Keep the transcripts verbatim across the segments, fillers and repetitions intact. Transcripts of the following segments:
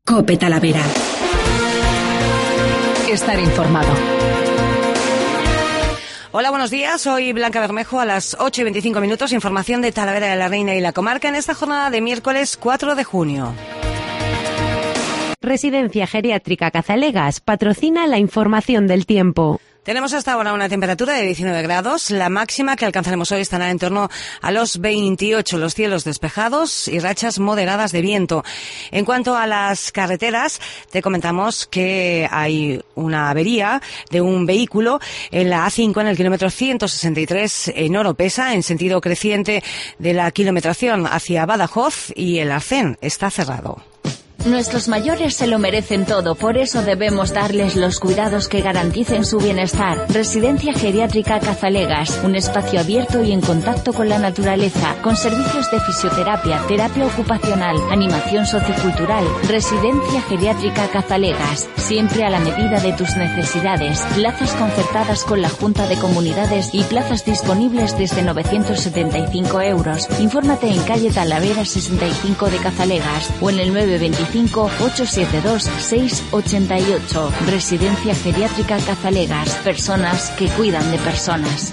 COPE Talavera. Estar informado. Hola, buenos días. Soy Blanca Bermejo. A las ocho y veinticinco minutos, información de Talavera de la Reina y la comarca en esta jornada de miércoles cuatro de junio. Residencia Geriátrica Cazalegas patrocina la información del tiempo. Tenemos hasta ahora una temperatura de diecinueve grados. La máxima que alcanzaremos hoy estará en torno a los veintiocho. Los cielos despejados y rachas moderadas de viento. En cuanto a las carreteras, te comentamos que hay una avería de un vehículo en la A cinco en el kilómetro ciento sesenta y tres en Oropesa, en sentido creciente de la kilometración hacia Badajoz, y el arcén está cerrado. Nuestros mayores se lo merecen todo, por eso debemos darles los cuidados que garanticen su bienestar. Residencia Geriátrica Cazalegas, un espacio abierto y en contacto con la naturaleza, con servicios de fisioterapia, terapia ocupacional, animación sociocultural. Residencia Geriátrica Cazalegas, siempre a la medida de tus necesidades. Plazas concertadas con la Junta de Comunidades y plazas disponibles desde novecientos setenta y cinco euros. Infórmate en calle Talavera sesenta y cinco de Cazalegas o en el nueve veinticinco ocho siete dos seis ocho ocho. Residencia Geriátrica Cazalegas. Personas que cuidan de personas.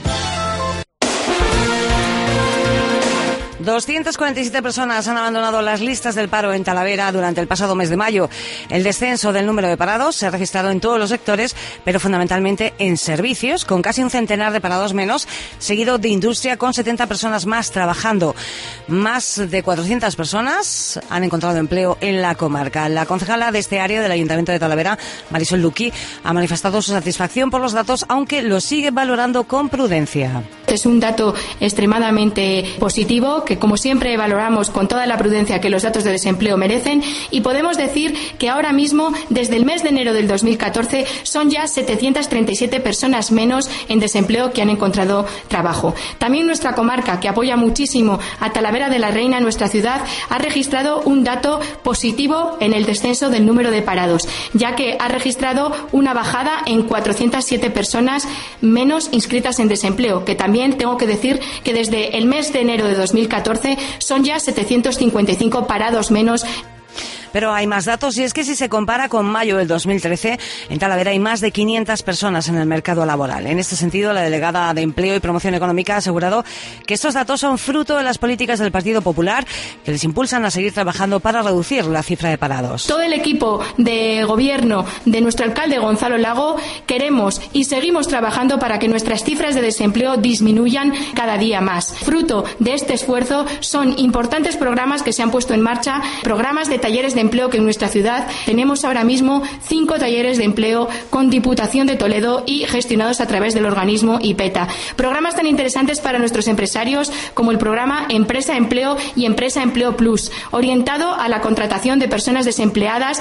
doscientas cuarenta y siete personas han abandonado las listas del paro en Talavera durante el pasado mes de mayo. El descenso del número de parados se ha registrado en todos los sectores, pero fundamentalmente en servicios, con casi un centenar de parados menos, seguido de industria, con setenta personas más trabajando. Más de cuatrocientas personas han encontrado empleo en la comarca. La concejala de este área del Ayuntamiento de Talavera, Marisol Luqui, ha manifestado su satisfacción por los datos, aunque lo sigue valorando con prudencia. Es un dato extremadamente positivo, que como siempre valoramos con toda la prudencia que los datos de desempleo merecen, y podemos decir que ahora mismo, desde el mes de enero del dos mil catorce, son ya setecientas treinta y siete personas menos en desempleo que han encontrado trabajo. También nuestra comarca, que apoya muchísimo a Talavera de la Reina, nuestra ciudad, ha registrado un dato positivo en el descenso del número de parados, ya que ha registrado una bajada en cuatrocientas siete personas menos inscritas en desempleo, que también tengo que decir que desde el mes de enero de dos mil catorce son ya setecientos cincuenta y cinco parados menos. Pero hay más datos, y es que si se compara con mayo del dos mil trece, en Talavera hay más de quinientas personas en el mercado laboral. En este sentido, la delegada de Empleo y Promoción Económica ha asegurado que estos datos son fruto de las políticas del Partido Popular, que les impulsan a seguir trabajando para reducir la cifra de parados. Todo el equipo de gobierno de nuestro alcalde Gonzalo Lago queremos y seguimos trabajando para que nuestras cifras de desempleo disminuyan cada día más. Fruto de este esfuerzo son importantes programas que se han puesto en marcha, programas de talleres de empleo, que en nuestra ciudad tenemos ahora mismo cinco talleres de empleo con Diputación de Toledo y gestionados a través del organismo IPETA. Programas tan interesantes para nuestros empresarios como el programa Empresa Empleo y Empresa Empleo Plus, orientado a la contratación de personas desempleadas.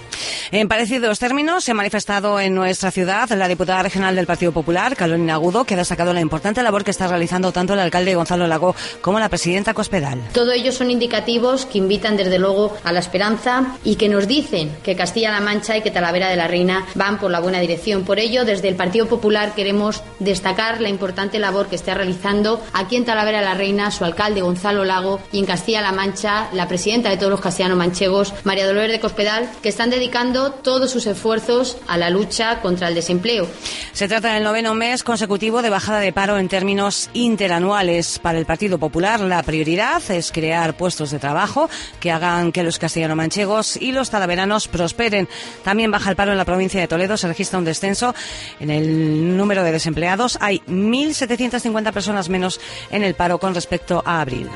En parecidos términos se ha manifestado en nuestra ciudad la diputada regional del Partido Popular, Carolina Agudo, que ha destacado la importante labor que está realizando tanto el alcalde Gonzalo Lago como la presidenta Cospedal. Todo ello son indicativos que invitan desde luego a la esperanza y que nos dicen que Castilla-La Mancha y que Talavera de la Reina van por la buena dirección. Por ello, desde el Partido Popular queremos destacar la importante labor que está realizando aquí en Talavera de la Reina su alcalde Gonzalo Lago, y en Castilla-La Mancha la presidenta de todos los castellano-manchegos, María Dolores de Cospedal, que están dedicando todos sus esfuerzos a la lucha contra el desempleo. Se trata del noveno mes consecutivo de bajada de paro en términos interanuales. Para el Partido Popular, la prioridad es crear puestos de trabajo que hagan que los castellano-manchegos y los talaveranos prosperen. También baja el paro en la provincia de Toledo. Se registra un descenso en el número de desempleados. Hay mil setecientas cincuenta personas menos en el paro con respecto a abril.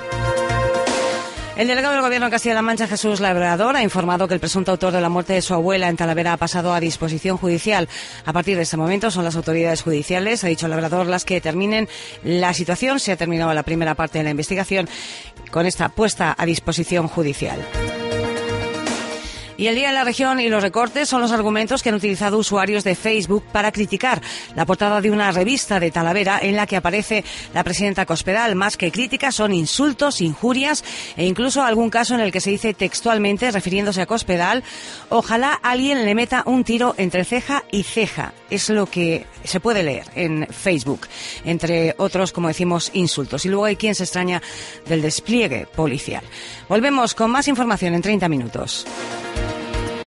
El delegado del Gobierno de Castilla-La Mancha, Jesús Labrador, ha informado que el presunto autor de la muerte de su abuela en Talavera ha pasado a disposición judicial. A partir de este momento son las autoridades judiciales, ha dicho Labrador, las que determinen la situación. Se ha terminado la primera parte de la investigación con esta puesta a disposición judicial. Y el Día de la Región y los recortes son los argumentos que han utilizado usuarios de Facebook para criticar la portada de una revista de Talavera en la que aparece la presidenta Cospedal. Más que críticas son insultos, injurias e incluso algún caso en el que se dice textualmente, refiriéndose a Cospedal: ojalá alguien le meta un tiro entre ceja y ceja. Es lo que se puede leer en Facebook, entre otros, como decimos, insultos. Y luego hay quien se extraña del despliegue policial. Volvemos con más información en treinta minutos.